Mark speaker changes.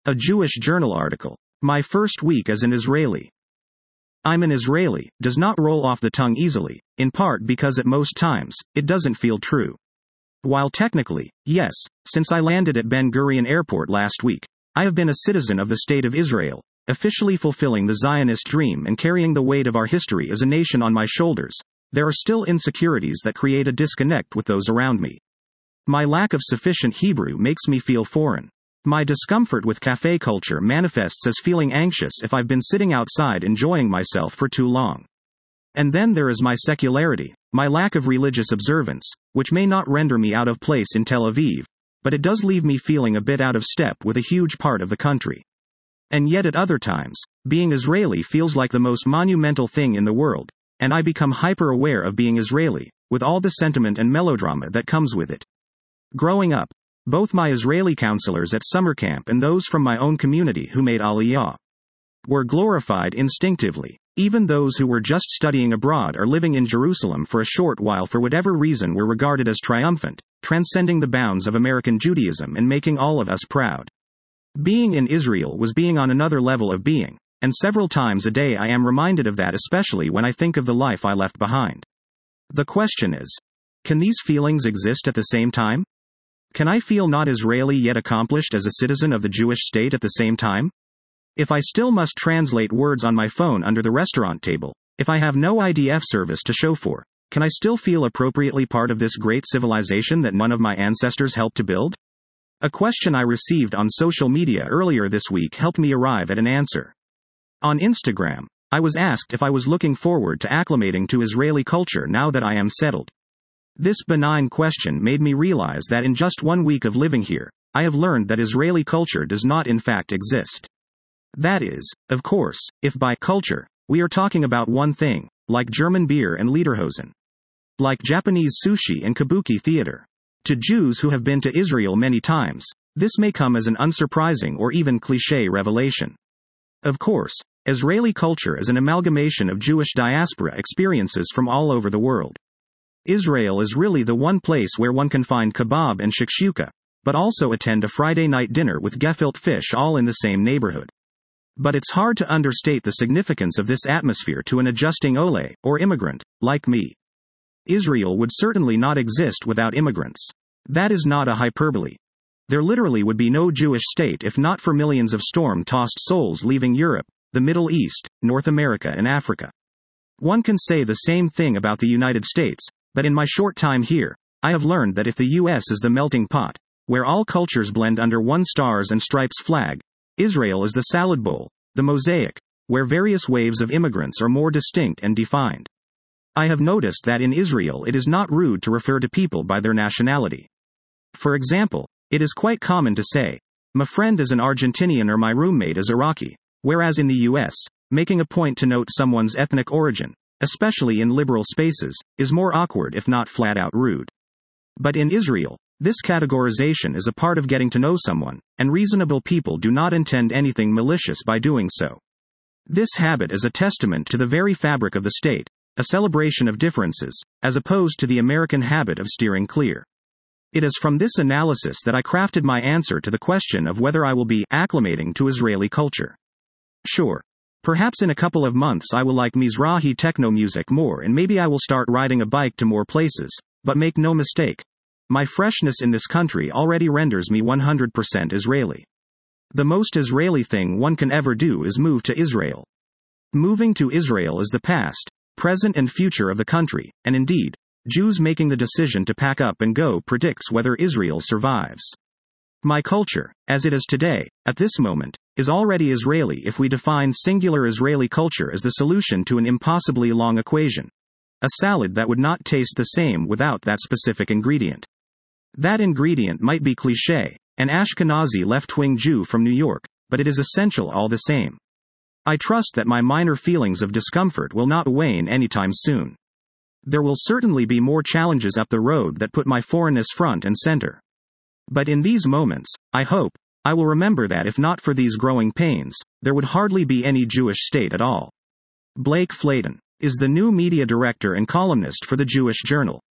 Speaker 1: A Jewish Journal article. My first week as an Israeli. I'm an Israeli does not roll off the tongue easily, in part because at most times, it doesn't feel true. While technically, yes, since I landed at Ben Gurion Airport last week, I have been a citizen of the State of Israel, officially fulfilling the Zionist dream and carrying the weight of our history as a nation on my shoulders. There are still insecurities that create a disconnect with those around me. My lack of sufficient Hebrew makes me feel foreign. My discomfort with cafe culture manifests as feeling anxious if I've been sitting outside enjoying myself for too long. And then there is my secularity, my lack of religious observance, which may not render me out of place in Tel Aviv, but it does leave me feeling a bit out of step with a huge part of the country. And yet at other times, being Israeli feels like the most monumental thing in the world, and I become hyper-aware of being Israeli, with all the sentiment and melodrama that comes with it. Growing up, both my Israeli counselors at summer camp and those from my own community who made Aliyah were glorified instinctively. Even those who were just studying abroad or living in Jerusalem for a short while for whatever reason were regarded as triumphant, transcending the bounds of American Judaism and making all of us proud. Being in Israel was being on another level of being, and several times a day I am reminded of that, especially when I think of the life I left behind. The question is, can these feelings exist at the same time? Can I feel not Israeli yet accomplished as a citizen of the Jewish state at the same time? If I still must translate words on my phone under the restaurant table, if I have no IDF service to show for, can I still feel appropriately part of this great civilization that none of my ancestors helped to build? A question I received on social media earlier this week helped me arrive at an answer. On Instagram, I was asked if I was looking forward to acclimating to Israeli culture now that I am settled. This benign question made me realize that in just 1 week of living here, I have learned that Israeli culture does not in fact exist. That is, of course, if by culture, we are talking about one thing, like German beer and lederhosen. Like Japanese sushi and kabuki theater. To Jews who have been to Israel many times, this may come as an unsurprising or even cliché revelation. Of course, Israeli culture is an amalgamation of Jewish diaspora experiences from all over the world. Israel is really the one place where one can find kebab and shakshuka, but also attend a Friday night dinner with gefilte fish all in the same neighborhood. But it's hard to understate the significance of this atmosphere to an adjusting Ole, or immigrant, like me. Israel would certainly not exist without immigrants. That is not a hyperbole. There literally would be no Jewish state if not for millions of storm-tossed souls leaving Europe, the Middle East, North America and Africa. One can say the same thing about the United States, but in my short time here, I have learned that if the US is the melting pot, where all cultures blend under one stars and stripes flag, Israel is the salad bowl, the mosaic, where various waves of immigrants are more distinct and defined. I have noticed that in Israel it is not rude to refer to people by their nationality. For example, it is quite common to say, my friend is an Argentinian or my roommate is Iraqi, whereas in the US, making a point to note someone's ethnic origin, especially in liberal spaces, is more awkward if not flat out rude. But in Israel, this categorization is a part of getting to know someone, and reasonable people do not intend anything malicious by doing so. This habit is a testament to the very fabric of the state, a celebration of differences, as opposed to the American habit of steering clear. It is from this analysis that I crafted my answer to the question of whether I will be acclimating to Israeli culture. Sure. Perhaps in a couple of months I will like Mizrahi techno music more and maybe I will start riding a bike to more places, but make no mistake. My freshness in this country already renders me 100% Israeli. The most Israeli thing one can ever do is move to Israel. Moving to Israel is the past, present and future of the country, and indeed, Jews making the decision to pack up and go predicts whether Israel survives. My culture, as it is today, at this moment, is already Israeli if we define singular Israeli culture as the solution to an impossibly long equation. A salad that would not taste the same without that specific ingredient. That ingredient might be cliché, an Ashkenazi left-wing Jew from New York, but it is essential all the same. I trust that my minor feelings of discomfort will not wane anytime soon. There will certainly be more challenges up the road that put my foreignness front and center. But in these moments, I hope, I will remember that if not for these growing pains, there would hardly be any Jewish state at all. Blake Flayton is the new media director and columnist for the Jewish Journal.